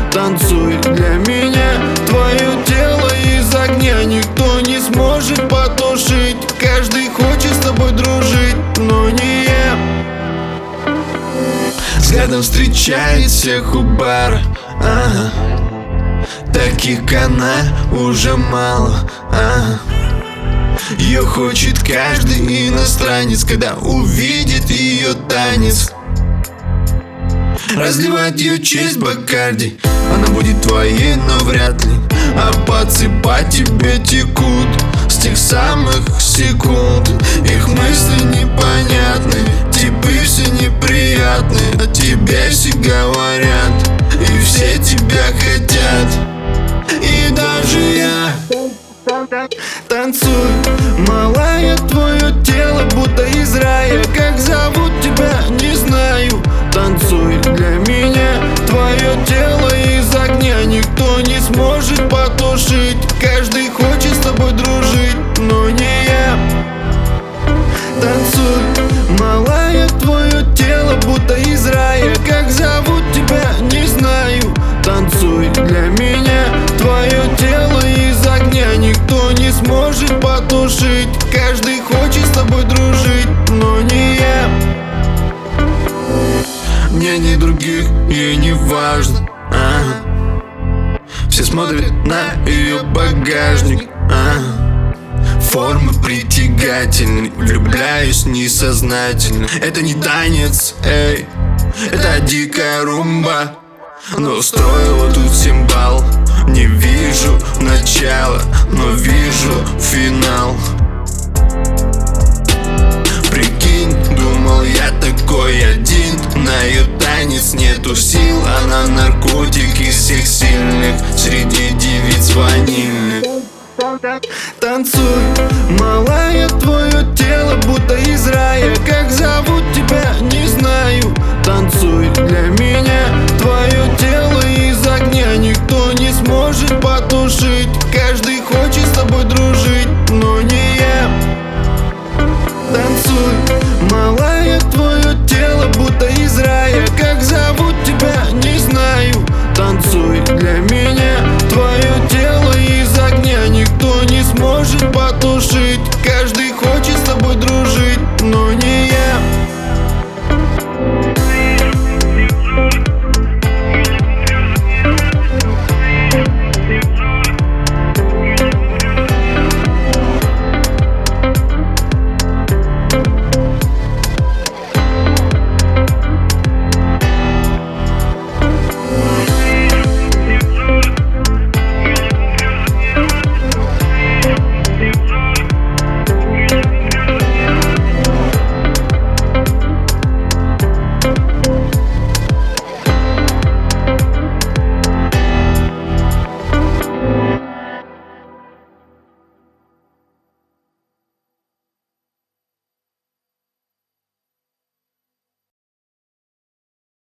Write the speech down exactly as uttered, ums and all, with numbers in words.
танцуй для меня. Твое тело из огня никто не сможет потушить. Каждый хочет с тобой дружить, но не я. Взглядом встречает всех у бара, ага. Таких как она уже мало, ага. Ее хочет каждый иностранец, когда увидит ее танец. Разливать ее честь Бакарди, она будет твоей, но вряд ли. А пацы по тебе текут с тех самых секунд. Их мысли непонятны, типы все неприятны. О тебе все говорят, и все тебя хотят. И даже я танцуй, малая, твое тело будто из рая. Как зовут тебя, не знаю. Танцуй для меня. Твое тело из огня никто не сможет потушить. Каждый хочет с тобой дружить, но не я. Танцуй, малая, твое тело будто из рая. Как зовут тебя, не знаю. Танцуй для меня. Твое тело из огня никто не сможет потушить. Каждый хочет с тобой дружить, но не я. Мнение других ей не важно, ага. Все смотрят на ее багажник, ага. Формы притягательны, влюбляюсь несознательно. Это не танец, эй, это дикая румба. Но устроила тут символ. Не вижу начала, но вижу финал. Прикинь, думал я такой один. На ее танец нету сил. Она наркотик из всех сильных среди девиц ванильных. Танцуй, малая, твое тело будто из рая. Как зовут тебя, не знаю. Танцуй для меня. Твое тело из огня никто не сможет потушить. Каждый хочет с тобой дружить, но не я. Танцуй, малая, твое тело будто из рая. Как зовут тебя, не знаю. Танцуй для меня. Твое тело из огня никто не сможет потушить. Каждый